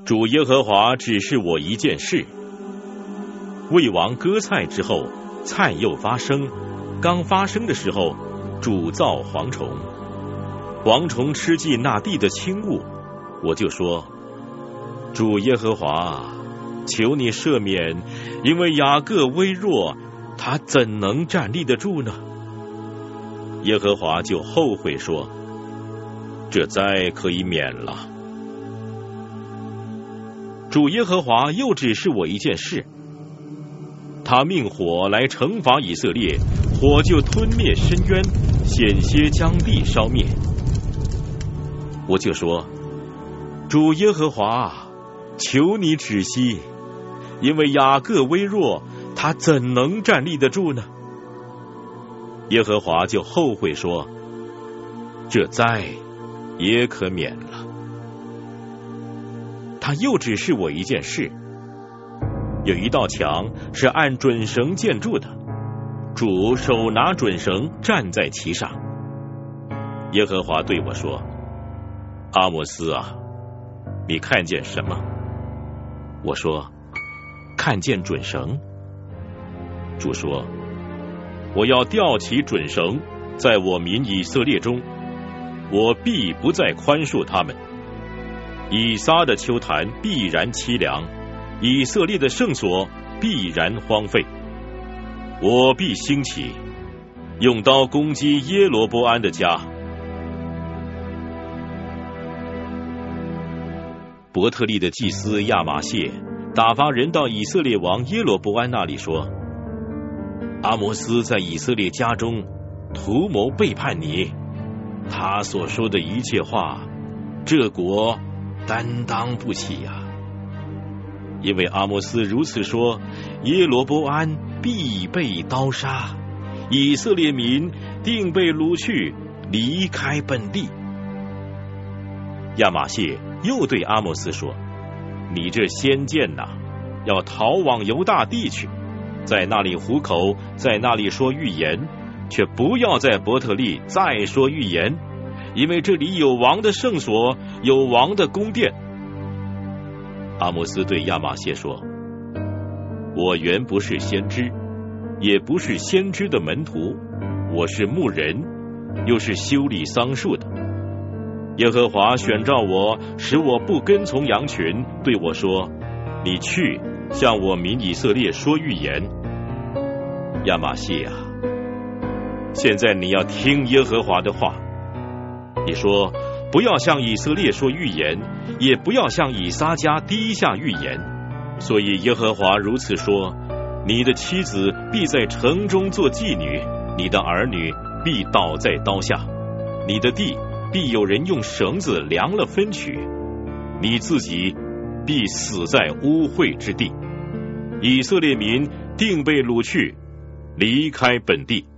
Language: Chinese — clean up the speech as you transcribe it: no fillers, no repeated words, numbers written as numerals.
主耶和华指示我一件事：为王割菜之后，菜又发生，刚发生的时候，主造蝗虫，蝗虫吃尽那地的轻物，我就说：主耶和华，求你赦免，因为雅各微弱，他怎能站立得住呢？耶和华就后悔说：这灾可以免了。主耶和华又指示我一件事，他命火来惩罚以色列，火就吞灭深渊，险些将地烧灭。我就说：主耶和华，求你止息，因为雅各微弱，他怎能站立得住呢？耶和华就后悔说：这灾也可免了。他又指示我一件事，有一道墙是按准绳建筑的，主手拿准绳站在其上。耶和华对我说：阿摩斯啊，你看见什么？我说：看见准绳。主说：我要吊起准绳，在我民以色列中，我必不再宽恕他们。以撒的丘坛必然凄凉，以色列的圣所必然荒废。我必兴起，用刀攻击耶罗波安的家。伯特利的祭司亚玛谢打发人到以色列王耶罗波安那里说：阿摩斯在以色列家中图谋背叛你，他所说的一切话，这国担当不起呀。因为阿摩斯如此说，耶罗波安必被刀杀，以色列民定被掳去，离开本地。亚玛谢又对阿摩斯说：你这先见哪，要逃往犹大地去，在那里糊口，在那里说预言，却不要在伯特利再说预言，因为这里有王的圣所，有王的宫殿。阿摩斯对亚玛谢说：我原不是先知，也不是先知的门徒，我是牧人，又是修理桑树的。耶和华选召我，使我不跟从羊群，对我说：你去向我民以色列说预言。亚玛谢啊，现在你要听耶和华的话。你说：不要向以色列说预言，也不要向以撒家低下预言。所以耶和华如此说：你的妻子必在城中做妓女，你的儿女必倒在刀下，你的地必有人用绳子量了分取，你自己必死在污秽之地。以色列民定被掳去，离开本地。